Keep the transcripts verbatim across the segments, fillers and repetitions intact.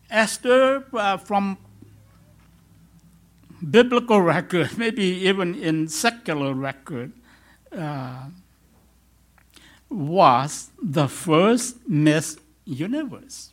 Esther, uh, from biblical record, maybe even in secular record, uh, was the first Miss Universe.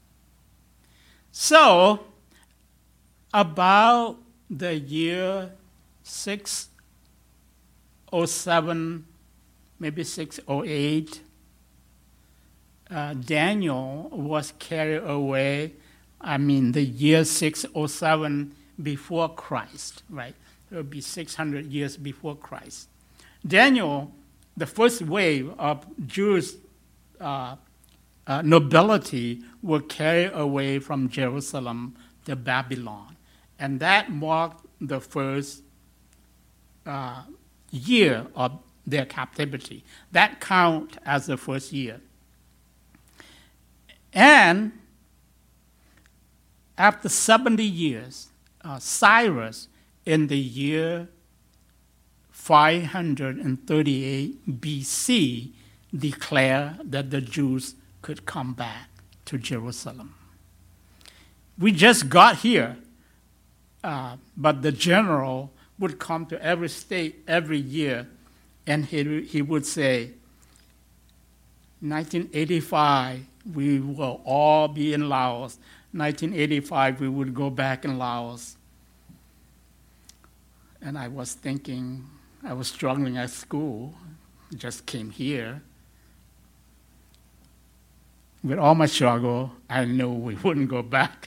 So, about the year six oh seven, maybe six oh eight, uh, Daniel was carried away. I mean, the year six oh seven before Christ, right? It would be six hundred years before Christ. Daniel, the first wave of Jewish uh, uh, nobility, were carried away from Jerusalem to Babylon. And that marked the first uh, year of their captivity. That count as the first year. And after seventy years, uh, Cyrus, in the year five hundred thirty-eight B C, declared that the Jews could come back to Jerusalem. We just got here, uh, but the general would come to every state every year, and he, he would say, nineteen eighty-five, we will all be in Laos. nineteen eighty-five, we would go back in Laos. And I was thinking, I was struggling at school, just came here. With all my struggle, I knew we wouldn't go back.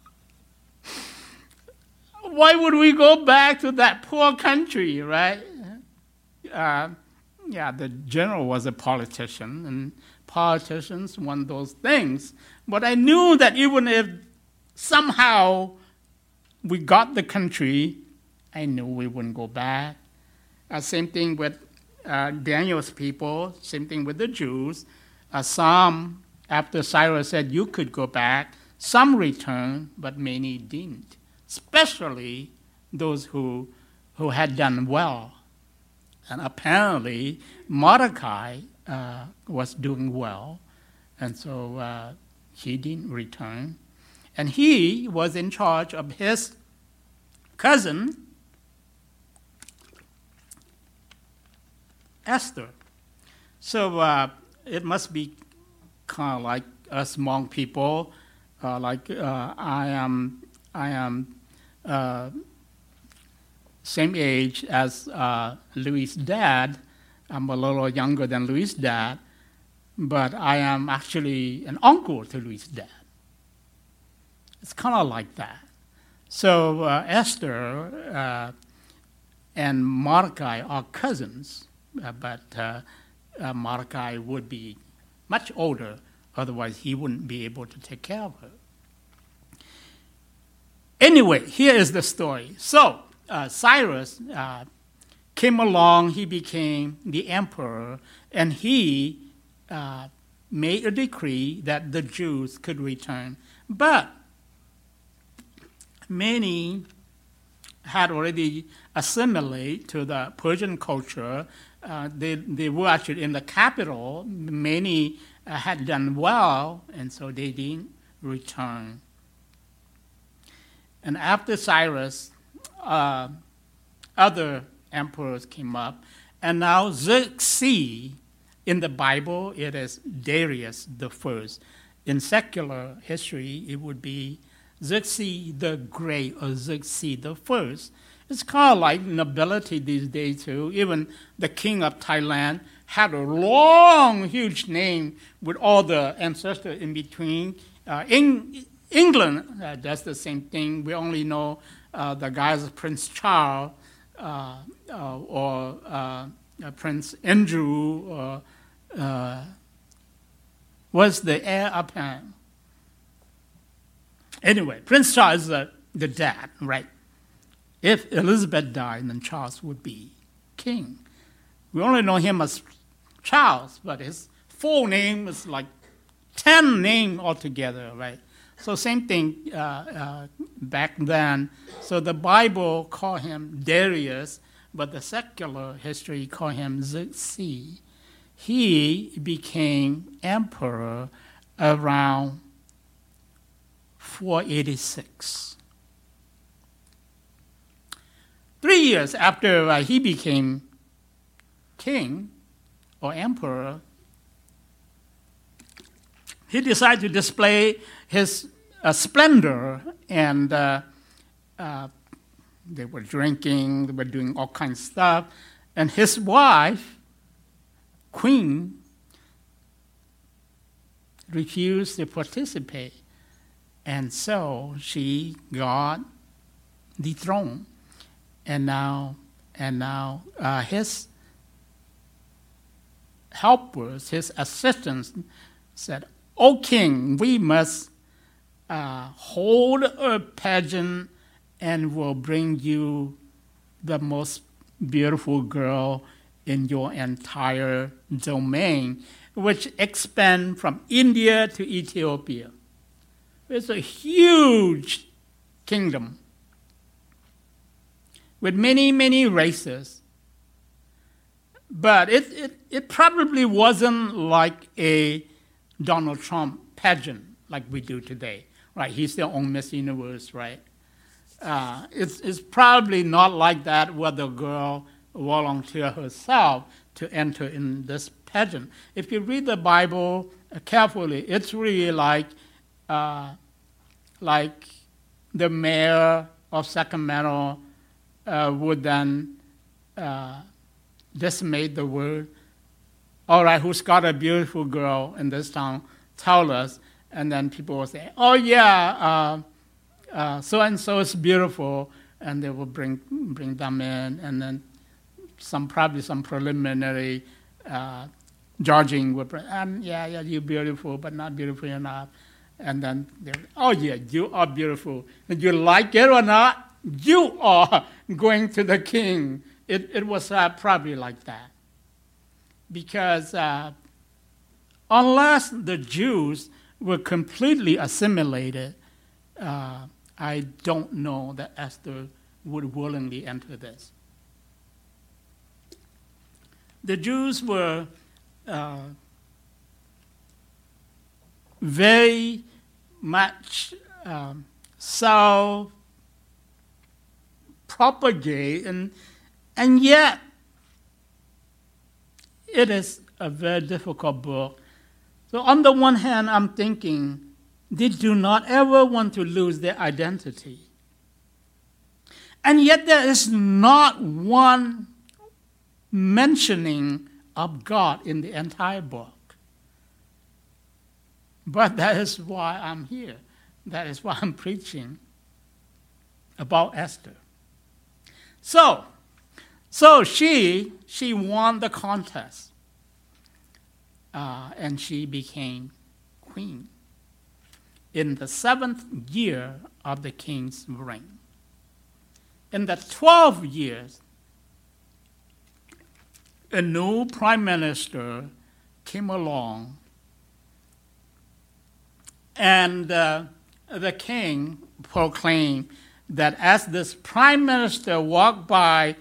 Why would we go back to that poor country, right? Uh, yeah, the general was a politician, and politicians want those things. But I knew that even if somehow we got the country, I knew we wouldn't go back. Uh, same thing with uh, Daniel's people, same thing with the Jews. Uh, some, after Cyrus said you could go back, some returned, but many didn't, especially those who, who had done well. And apparently, Mordecai uh, was doing well, and so uh, he didn't return. And he was in charge of his cousin, Esther. So uh, it must be kind of like us Hmong people, uh, like uh, I am, I am uh, same age as uh, Louis' dad. I'm a little younger than Louis' dad, but I am actually an uncle to Louis' dad. It's kind of like that. So uh, Esther uh, and Mordecai are cousins, uh, but uh, uh, Mordecai would be much older, otherwise he wouldn't be able to take care of her. Anyway, here is the story. So uh, Cyrus uh, came along, he became the emperor, and he uh, made a decree that the Jews could return. But many had already assimilated to the Persian culture. Uh, they, they were actually in the capital. Many uh, had done well, and so they didn't return. And after Cyrus, uh, other emperors came up, and now Xerxes, in the Bible, it is Darius the First. In secular history, it would be Xerxes the Great or Xerxes the First. It's kind of like nobility these days too. Even the king of Thailand had a long, huge name with all the ancestors in between. Uh, in England uh, does the same thing. We only know uh, the guys Prince Charles uh, uh, or uh, uh, Prince Andrew or uh, was the heir apparent. Anyway, Prince Charles is the, the dad, right? If Elizabeth died, then Charles would be king. We only know him as Charles, but his full name is like ten names altogether, right? So same thing uh, uh, back then. So the Bible called him Darius, but the secular history called him Xerxes. He became emperor around four eighty-six. Three years after uh, he became king or emperor, he decided to display his uh, splendor, and uh, uh, they were drinking, they were doing all kinds of stuff, and his wife, Queen, refused to participate, and so she got dethroned, and now, and now uh, his helpers, his assistants, said, "O king, we must uh, hold a pageant and will bring you the most beautiful girl in your entire domain," which expands from India to Ethiopia. It's a huge kingdom with many, many races. But it, it, it probably wasn't like a Donald Trump pageant like we do today, right? He's their own Miss Universe, right? Uh, it's, it's probably not like that where the girl volunteer herself to enter in this pageant. If you read the Bible carefully, it's really like uh, like the mayor of Sacramento uh, would then uh, decimate the word. All right, who's got a beautiful girl in this town? Tell us. And then people will say, "Oh yeah, uh, uh, so and so is beautiful," and they will bring bring them in, and then some probably some preliminary uh, judging would, um, yeah, yeah, you're beautiful, but not beautiful enough. And then they, "Oh yeah, you are beautiful. And you like it or not, you are going to the king." It it was uh, probably like that, because uh, unless the Jews were completely assimilated, uh, I don't know that Esther would willingly enter this. The Jews were uh, very much um, self-propagate, and, and yet it is a very difficult book. So on the one hand, I'm thinking they do not ever want to lose their identity. And yet there is not one mentioning of God in the entire book. But that is why I'm here. That is why I'm preaching about Esther. So, so she, she won the contest. Uh, and she became queen in the seventh year of the king's reign. In the twelve years, a new prime minister came along, and uh, the king proclaimed that as this prime minister walked by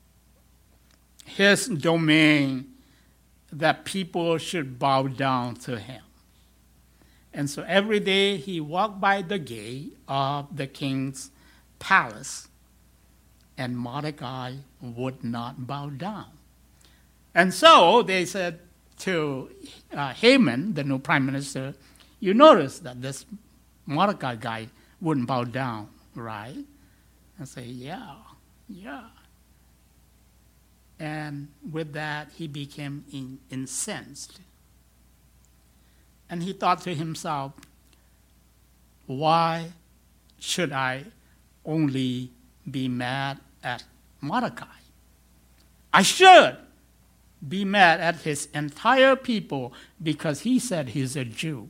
his domain, that people should bow down to him. And so every day he walked by the gate of the king's palace, and Mordecai would not bow down. And so they said to uh, Haman, the new prime minister, "You notice that this Mordecai guy wouldn't bow down, right?" I say, yeah, yeah. And with that, he became in, incensed. And he thought to himself, why should I only be mad at Mordecai? I should be mad at his entire people because he said he's a Jew.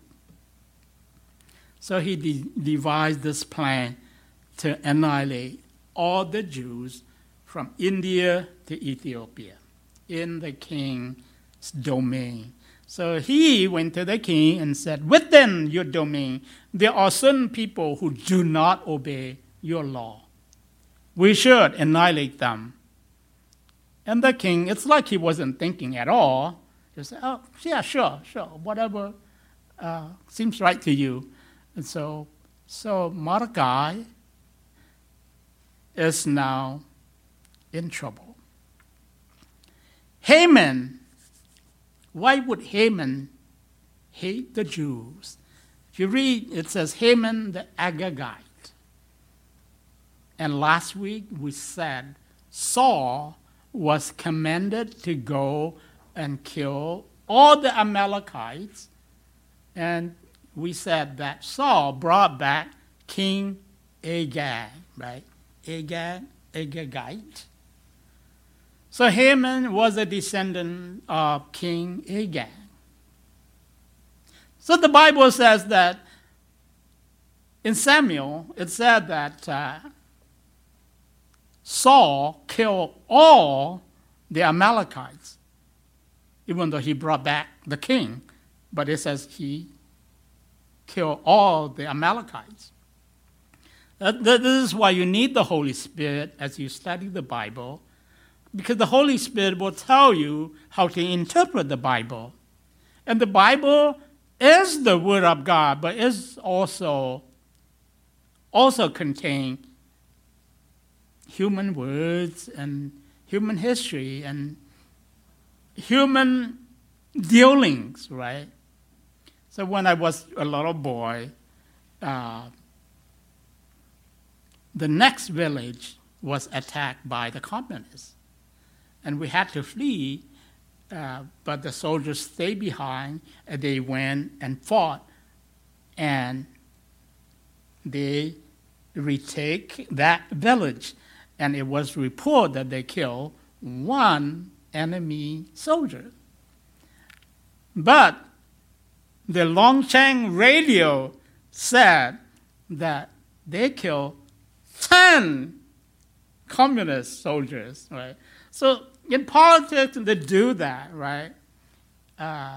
So he de- devised this plan to annihilate all the Jews from India to Ethiopia in the king's domain. So he went to the king and said, within your domain, there are certain people who do not obey your law. We should annihilate them. And the king, it's like he wasn't thinking at all. Just said, oh, yeah, sure, sure, whatever uh, seems right to you. And so So Mordecai is now in trouble. Haman, why would Haman hate the Jews? If you read, it says Haman the Agagite. And last week we said Saul was commanded to go and kill all the Amalekites. And we said that Saul brought back King Agag, right? Agag, Agagite. So Haman was a descendant of King Agag. So the Bible says that in Samuel, it said that uh, Saul killed all the Amalekites, even though he brought back the king. But it says he killed all the Amalekites. Uh, this is why you need the Holy Spirit as you study the Bible, because the Holy Spirit will tell you how to interpret the Bible. And the Bible is the Word of God, but is also, also contain human words and human history and human dealings, right? So when I was a little boy, uh, the next village was attacked by the communists. And we had to flee, uh, but the soldiers stayed behind, and they went and fought. And they retake that village. And it was reported that they killed one enemy soldier. But the Longcheng radio said that they killed ten communist soldiers, right? So in politics, they do that, right? Uh,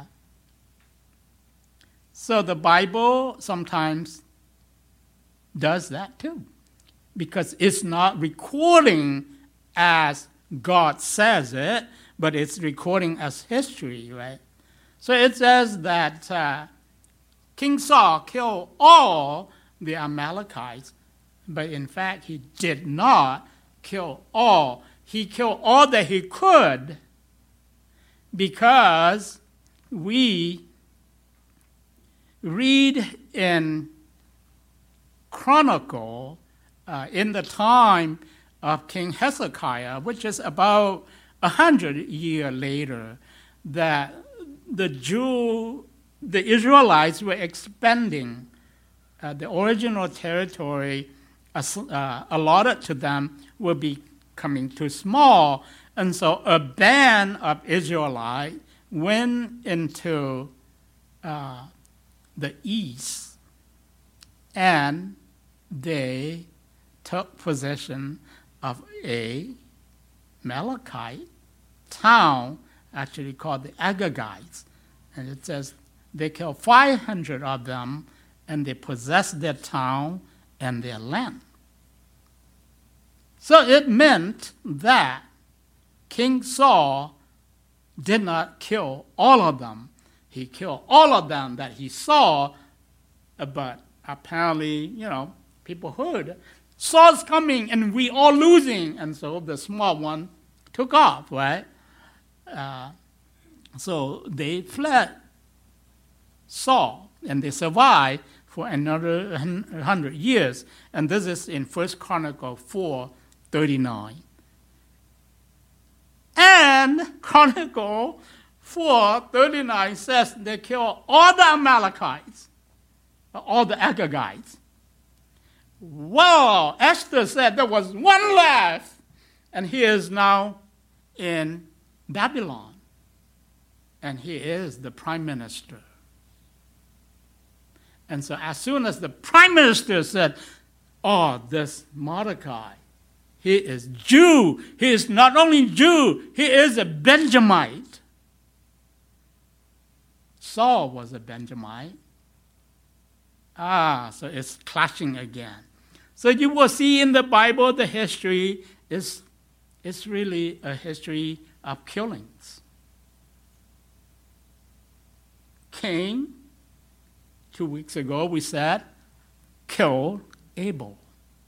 so the Bible sometimes does that too, because it's not recording as God says it, but it's recording as history, right? So it says that uh, King Saul killed all the Amalekites, but in fact he did not kill all. He killed all that he could, because we read in Chronicle uh, in the time of King Hezekiah, which is about a hundred years later, that the Jew, the Israelites were expanding. Uh, the original territory uh, allotted to them will be coming too small. And so a band of Israelites went into uh, the east, and they took possession of a Amalekite town, actually called the Agagites. And it says they killed five hundred of them, and they possessed their town and their land. So it meant that King Saul did not kill all of them. He killed all of them that he saw, but apparently, you know, people heard, Saul's coming and we all losing. And so the small one took off, right? Uh, so they fled Saul, and they survived for another hundred years. And this is in First Chronicles four thirty-nine. And Chronicle four thirty-nine says they killed all the Amalekites, all the Agagites. Well, Esther said there was one left, and he is now in Babylon, and he is the prime minister. And so as soon as the prime minister said, oh, this Mordecai, he is Jew. He is not only Jew, he is a Benjamite. Saul was a Benjamite. Ah, so it's clashing again. So you will see in the Bible the history is, is really a history of killings. Cain, two weeks ago we said, killed Abel.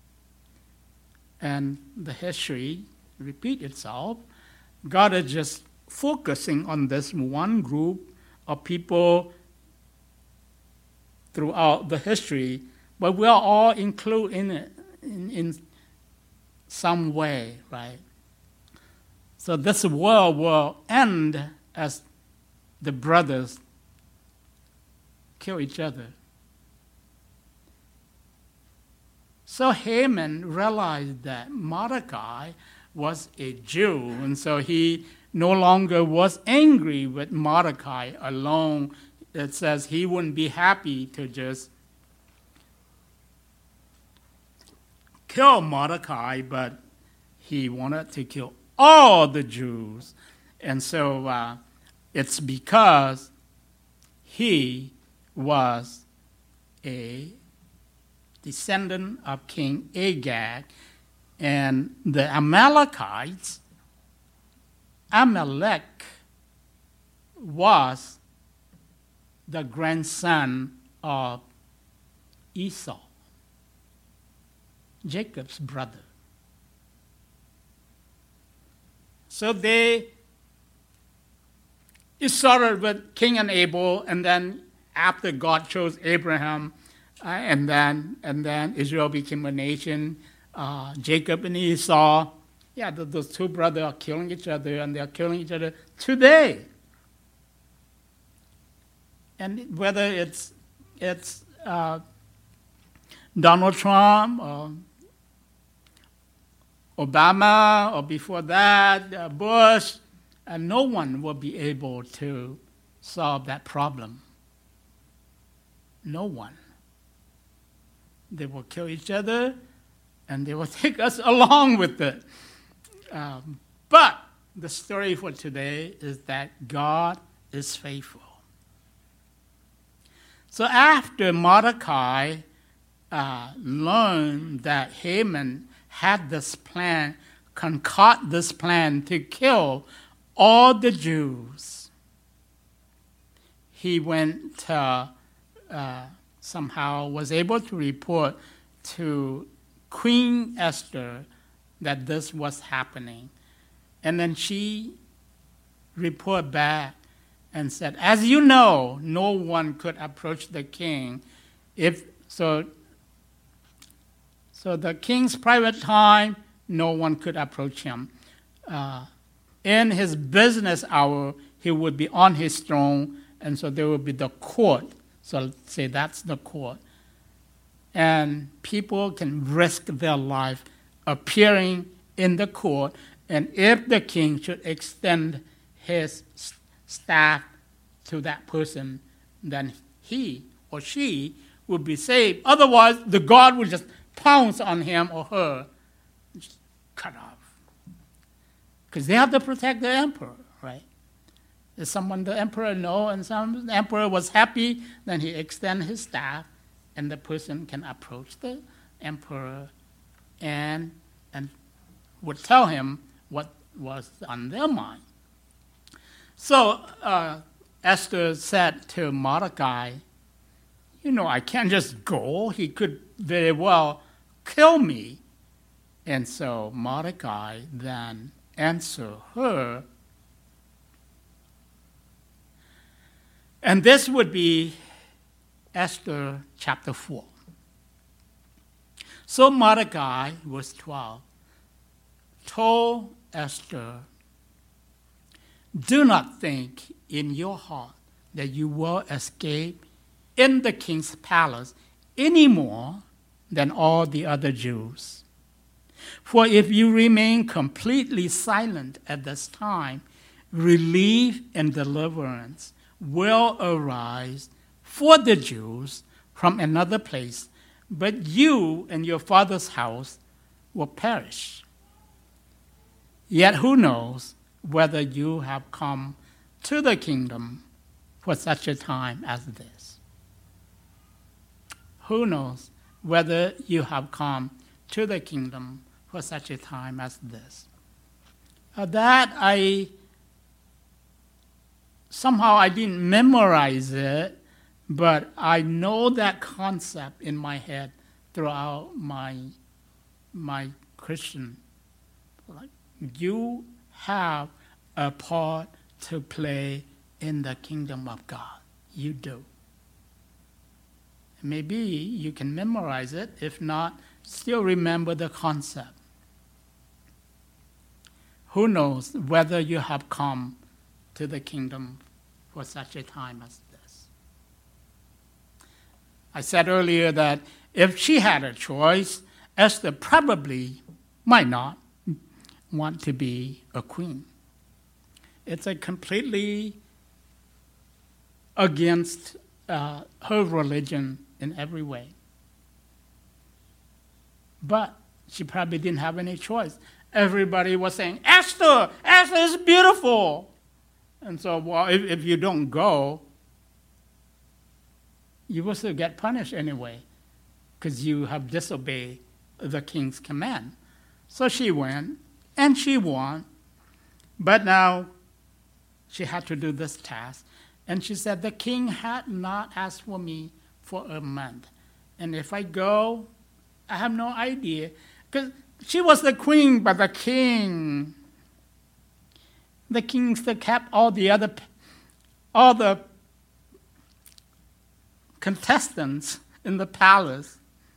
And the history repeats itself. God is just focusing on this one group of people throughout the history, but we are all included in it in, in some way, right? So this world will end as the brothers kill each other. So Haman realized that Mordecai was a Jew, and so he no longer was angry with Mordecai alone. It says he wouldn't be happy to just kill Mordecai, but he wanted to kill all the Jews. And so uh, it's because he was a descendant of King Agag, and the Amalekites, Amalek was the grandson of Esau, Jacob's brother. So they, it started with Cain and Abel, and then after God chose Abraham, uh, and then and then Israel became a nation. Uh, Jacob and Esau, yeah, th- those two brothers are killing each other, and they are killing each other today. And whether it's it's uh, Donald Trump or Obama or before that uh, Bush, uh, no one will be able to solve that problem. No one. They will kill each other, and they will take us along with it. Um, but the story for today is that God is faithful. So after Mordecai uh, learned that Haman had this plan, concoct this plan to kill all the Jews, he went to, uh, somehow was able to report to Queen Esther that this was happening. And then she reported back and said, as you know, no one could approach the king. If so, so the king's private time, no one could approach him. Uh, in his business hour, he would be on his throne, and so there would be the court. So say that's the court. And people can risk their life appearing in the court, and if the king should extend his staff to that person, then he or she would be saved. Otherwise, the God would just pounce on him or her, just cut off. Because they have to protect the emperor, right? If someone the emperor know, and some the emperor was happy, then he extend his staff, and the person can approach the emperor and and would tell him what was on their mind. So uh, Esther said to Mordecai, you know, I can't just go. He could very well kill me. And so Mordecai then answered her. And this would be Esther chapter four. So Mordecai, verse twelve, told Esther, do not think in your heart that you will escape in the king's palace any more than all the other Jews. For if you remain completely silent at this time, relief and deliverance will arise for the Jews from another place, but you and your father's house will perish. Yet who knows whether you have come to the kingdom for such a time as this? Who knows whether you have come to the kingdom for such a time as this? Uh, that I, somehow I didn't memorize it, but I know that concept in my head throughout my my Christian life. You have a part to play in the kingdom of God. You do. Maybe you can memorize it. If not, still remember the concept. Who knows whether you have come to the kingdom for such a time as this. I said earlier that if she had a choice, Esther probably might not want to be a queen. It's a completely against uh, her religion in every way. But she probably didn't have any choice. Everybody was saying, Esther, Esther is beautiful. And so, well, if, if you don't go, you will still get punished anyway, because you have disobeyed the king's command. So she went, and she won. But now she had to do this task. And she said, the king had not asked for me for a month. And if I go, I have no idea. Because she was the queen, but the king, the king still kept all the other, all the contestants in the palace.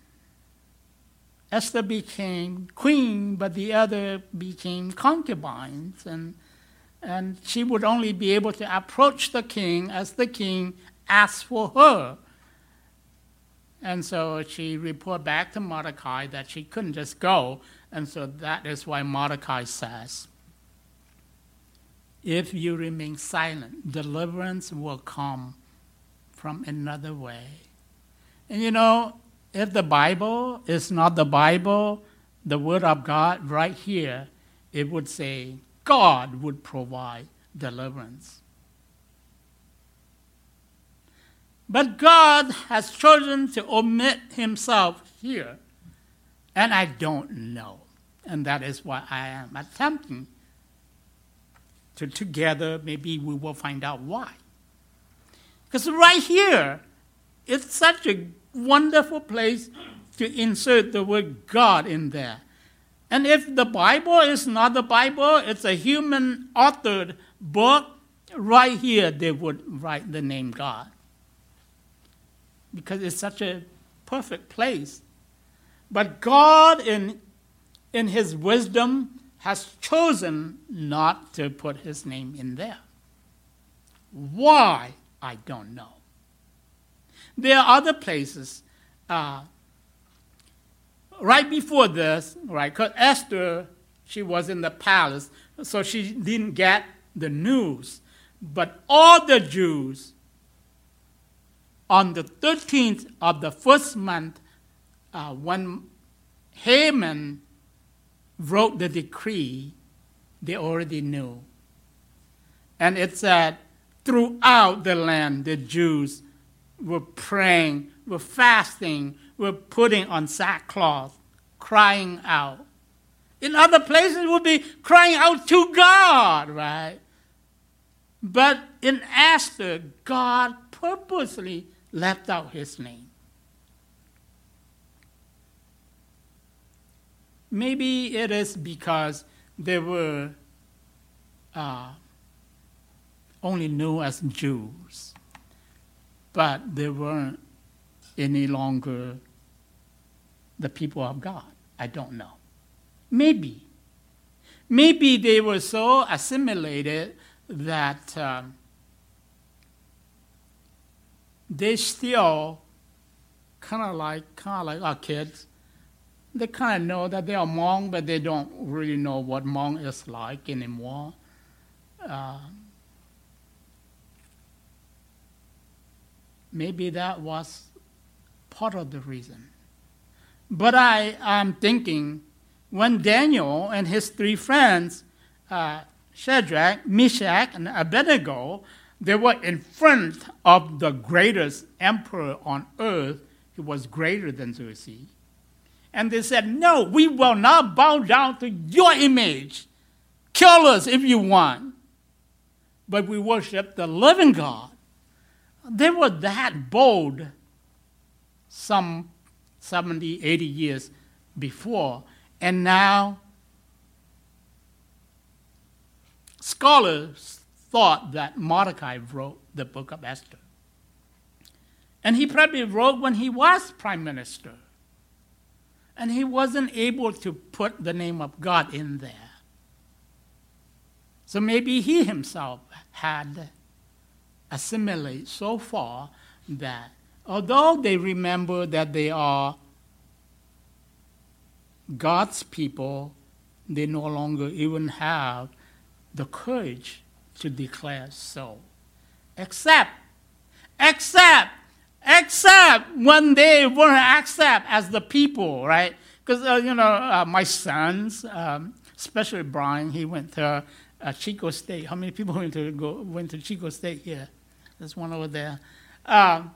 Esther became queen, but the other became concubines, and and she would only be able to approach the king as the king asked for her. And so she reported back to Mordecai that she couldn't just go, and so that is why Mordecai says, if you remain silent, deliverance will come from another way. And you know, if the Bible is not the Bible, the Word of God right here, it would say God would provide deliverance. But God has chosen to omit himself here, and I don't know. And that is why I am attempting to together, maybe we will find out why. Because right here, it's such a wonderful place to insert the word God in there. And if the Bible is not the Bible, it's a human-authored book, right here they would write the name God. Because it's such a perfect place. But God, in, in his wisdom, has chosen not to put his name in there. Why? I don't know. There are other places. Uh, right before this, right, because Esther, she was in the palace, so she didn't get the news. But all the Jews, on the thirteenth of the first month, uh, when Haman wrote the decree, they already knew. And it said, throughout the land, the Jews were praying, were fasting, were putting on sackcloth, crying out. In other places, would be crying out to God, right? But in Esther, God purposely left out his name. Maybe it is because they were uh, only known as Jews, but they weren't any longer the people of God. I don't know. Maybe. Maybe they were so assimilated that um, they still kind of like kind of like our kids. They kind of know that they are Hmong, but they don't really know what Hmong is like anymore. Uh, maybe that was part of the reason. But I am thinking, when Daniel and his three friends, uh, Shadrach, Meshach, and Abednego, they were in front of the greatest emperor on earth, who was greater than Xerxes. And they said, no, we will not bow down to your image. Kill us if you want. But we worship the living God. They were that bold some seventy, eighty years before. And now scholars thought that Mordecai wrote the book of Esther. And he probably wrote when he was prime minister. And he wasn't able to put the name of God in there. So maybe he himself had assimilated so far that although they remember that they are God's people, they no longer even have the courage to declare so. Except, except, except when they were accepted as the people, right? Because, uh, you know, uh, my sons, um, especially Brian, he went to uh, Chico State. How many people went to go went to Chico State here? There's one over there. Um,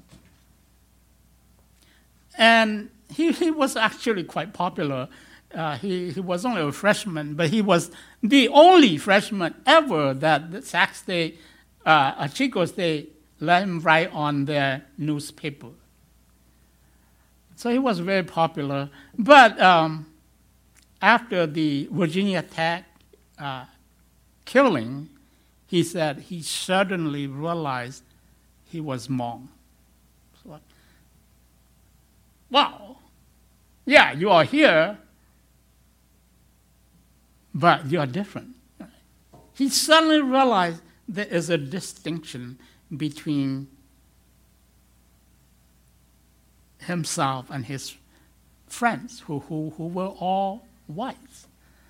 and he, he was actually quite popular. Uh, he, he was only a freshman, but he was the only freshman ever that the Sac State, uh, Chico State, let him write on their newspaper. So he was very popular. But um, after the Virginia Tech uh, killing, he said he suddenly realized he was Hmong. So, wow, yeah, you are here, but you are different. He suddenly realized there is a distinction between himself and his friends who, who, who were all whites.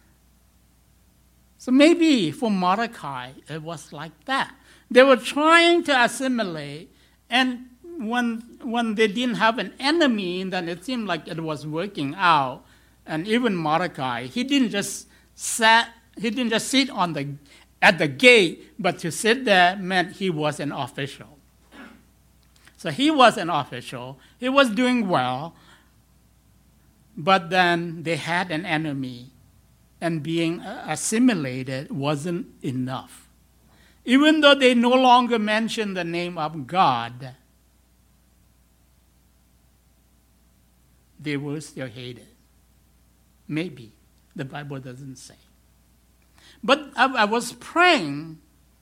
So maybe for Mordecai, it was like that. They were trying to assimilate, and when, when they didn't have an enemy, then it seemed like it was working out. And even Mordecai, he didn't just sat, he didn't just sit on the at the gate, but to sit there meant he was an official. So he was an official. He was doing well, but then they had an enemy, and being assimilated wasn't enough. Even though they no longer mentioned the name of God, they were still hated. Maybe. The Bible doesn't say. But I, I was praying,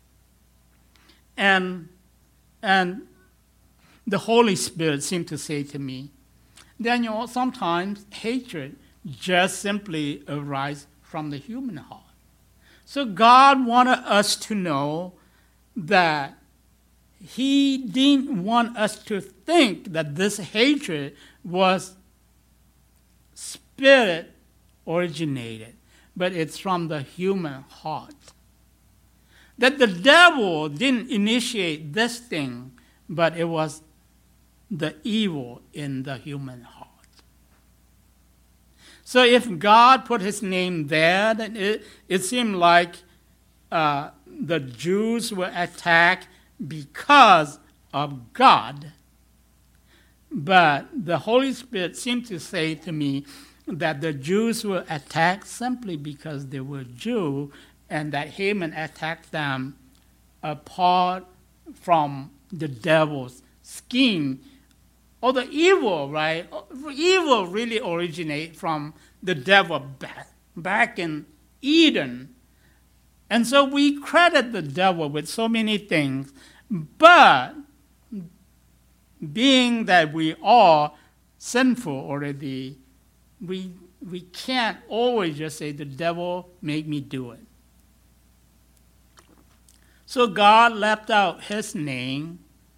and, and the Holy Spirit seemed to say to me, Daniel, sometimes hatred just simply arises from the human heart. So God wanted us to know that he didn't want us to think that this hatred was spirit originated, but it's from the human heart. That the devil didn't initiate this thing, but it was the evil in the human heart. So if God put his name there, then it, it seemed like uh, the Jews were attacked because of God. But the Holy Spirit seemed to say to me that the Jews were attacked simply because they were Jews, and that Haman attacked them apart from the devil's scheme. Or the evil, right? Evil really originates from the devil back, back in Eden. And so we credit the devil with so many things, but being that we are sinful already, we, we can't always just say, the devil made me do it. So God left out his name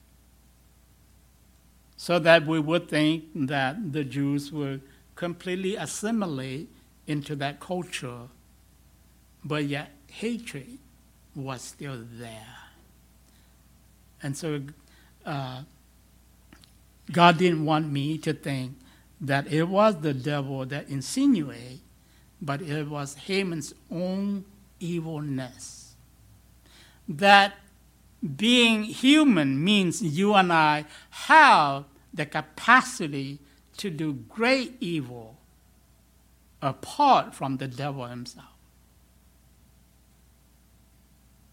so that we would think that the Jews would completely assimilate into that culture, but yet hatred was still there. And so uh, God didn't want me to think that it was the devil that insinuated, but it was Haman's own evilness. That being human means you and I have the capacity to do great evil apart from the devil himself.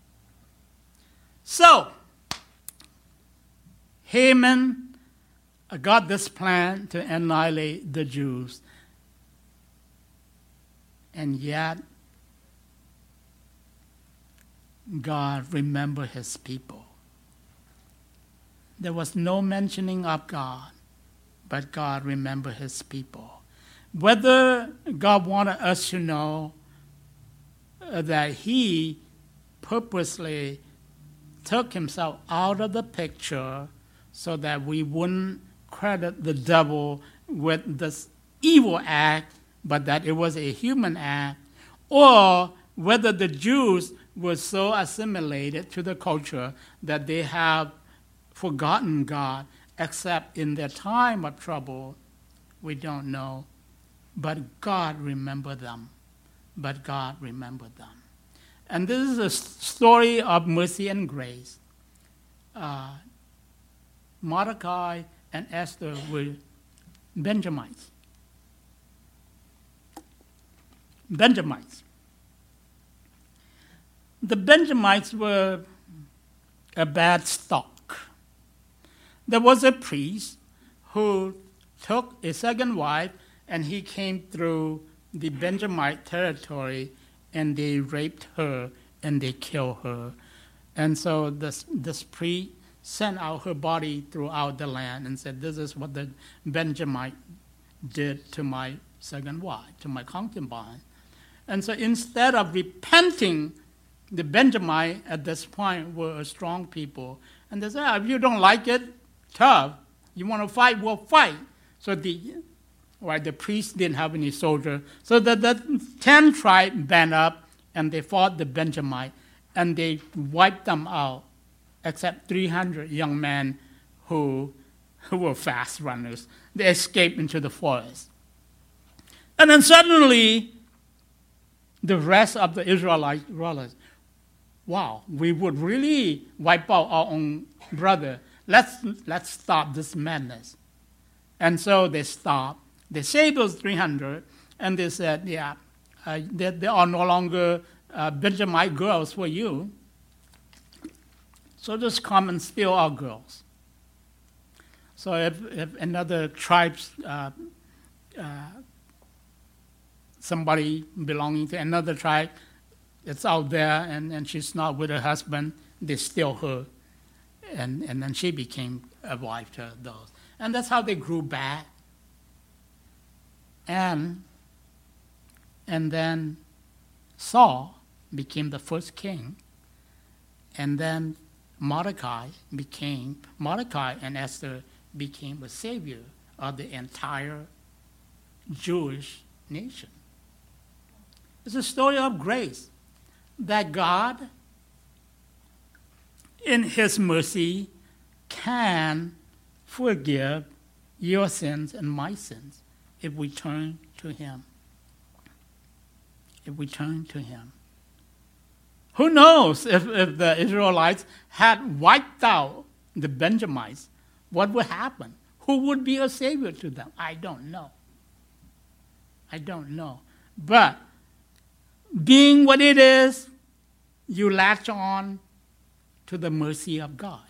So, Haman got this plan to annihilate the Jews. And yet, God remembered his people. There was no mentioning of God, but God remembered his people. Whether God wanted us to know that he purposely took himself out of the picture so that we wouldn't credit the devil with this evil act, but that it was a human act, or whether the Jews were so assimilated to the culture that they have forgotten God, except in their time of trouble, we don't know. But God remembered them. But God remembered them. And this is a story of mercy and grace. Uh, Mordecai and Esther were Benjamites. Benjamites. The Benjamites were a bad stock. There was a priest who took a second wife, and he came through the Benjamite territory, and they raped her and they killed her. And so this, this priest sent out her body throughout the land and said, this is what the Benjamite did to my second wife, to my concubine. And so instead of repenting, the Benjamite at this point were a strong people. And they said, oh, if you don't like it, tough. You want to fight, we'll fight. So the right, the priests didn't have any soldiers. So the, the ten tribes band up, and they fought the Benjamite, and they wiped them out, except three hundred young men who, who were fast runners. They escaped into the forest. And then suddenly, the rest of the Israelites realized, wow, we would really wipe out our own brother. Let's, let's stop this madness. And so they stopped. They saved those three hundred, and they said, yeah, uh, there, there are no longer uh, Benjamite girls for you. So just come and steal our girls. So if, if another tribe, uh, uh, somebody belonging to another tribe, it's out there, and, and she's not with her husband, they steal her. And, and then she became a wife to those. And that's how they grew bad. And, and then Saul became the first king. And then Mordecai became, Mordecai and Esther became a savior of the entire Jewish nation. It's a story of grace that God, in his mercy, can forgive your sins and my sins if we turn to him. If we turn to him. Who knows if, if the Israelites had wiped out the Benjamites, what would happen? Who would be a savior to them? I don't know. I don't know. But being what it is, you latch on to the mercy of God.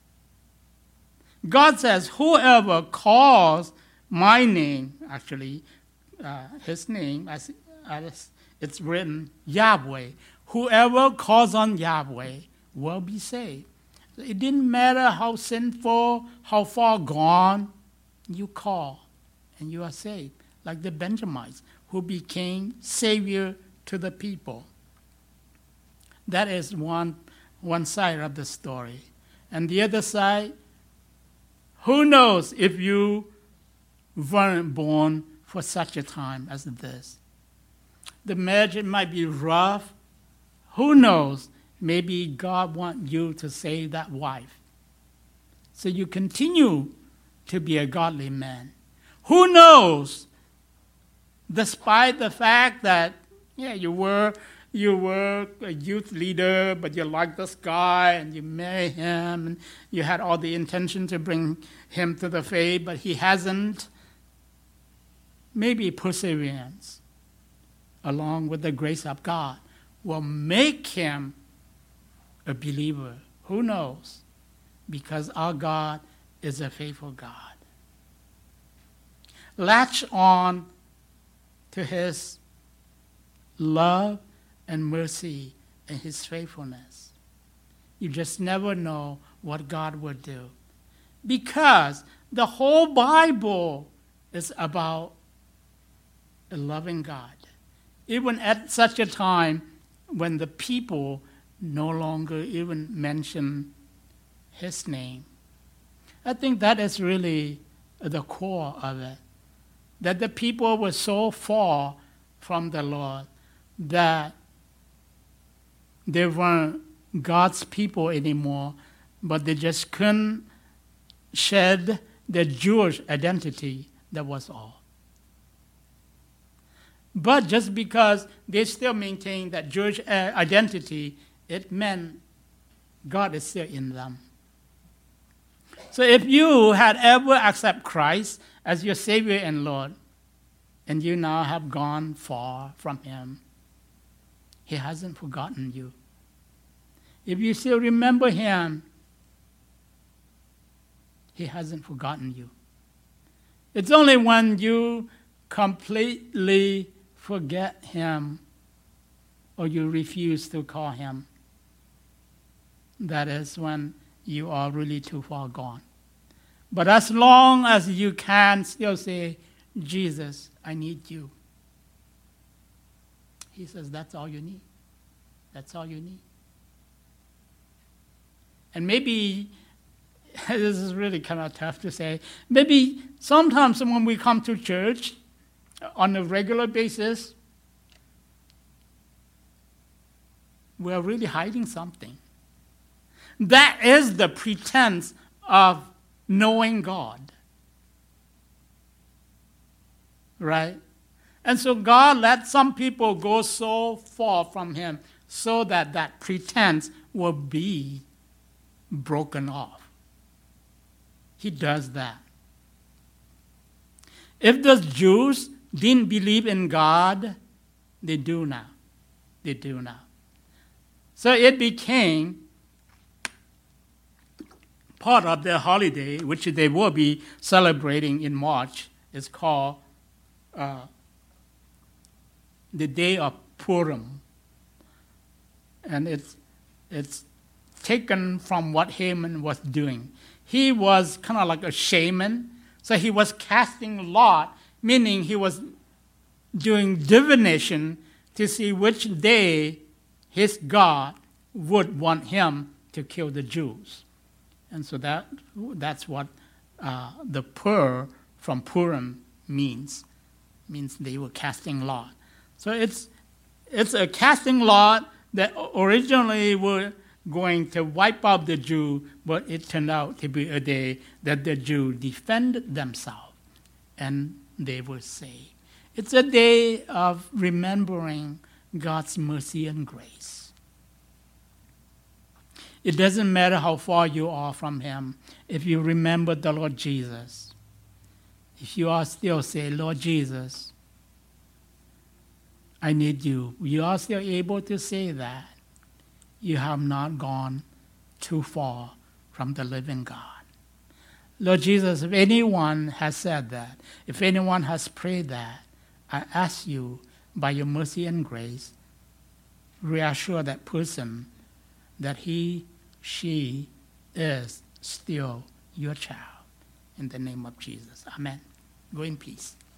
God says, whoever calls my name, actually, uh, his name, as, as it's written, Yahweh, whoever calls on Yahweh will be saved. It didn't matter how sinful, how far gone, you call and you are saved. Like the Benjamites, who became savior to the people. That is one, one side of the story. And the other side, who knows if you weren't born for such a time as this. The marriage might be rough. Who knows? Maybe God wants you to save that wife. So you continue to be a godly man. Who knows? Despite the fact that, yeah, you were you were a youth leader, but you liked this guy and you married him and you had all the intention to bring him to the faith, but he hasn't. Maybe perseverance, along with the grace of God, will make him a believer. Who knows? Because our God is a faithful God. latch on to his love and mercy and his faithfulness. You just never know what God will do. Because the whole Bible is about a loving God. Even at such a time when the people no longer even mention his name. I think that is really the core of it. That the people were so far from the Lord that they weren't God's people anymore, but they just couldn't shed their Jewish identity. That was all. But just because they still maintained that Jewish identity, it meant God is still in them. So if you had ever accepted Christ as your Savior and Lord, and you now have gone far from him, he hasn't forgotten you. If you still remember him, he hasn't forgotten you. It's only when you completely forget him or you refuse to call him, that is when you are really too far gone. But as long as you can still say, Jesus, I need you. He says, that's all you need. That's all you need. And maybe, this is really kind of tough to say, maybe sometimes when we come to church on a regular basis, we're really hiding something. That is the pretense of knowing God. Right? And so God let some people go so far from him so that that pretense will be broken off. He does that. If the Jews didn't believe in God, they do now. They do now. So it became part of their holiday, which they will be celebrating in March. It's called uh, the Day of Purim. And it's, it's taken from what Haman was doing. He was kind of like a shaman, so he was casting lot, meaning he was doing divination to see which day his God would want him to kill the Jews. And so that that's what uh, the Pur from Purim means. Means they were casting lot. So it's it's a casting lot that originally were going to wipe out the Jew, but it turned out to be a day that the Jew defended themselves and they were saved. It's a day of remembering God's mercy and grace. It doesn't matter how far you are from him. If you remember the Lord Jesus, if you are still say, Lord Jesus, I need you. You are still able to say that. You have not gone too far from the living God. Lord Jesus, if anyone has said that, if anyone has prayed that, I ask you, by your mercy and grace, reassure that person that he, she is still your child. In the name of Jesus. Amen. Go in peace.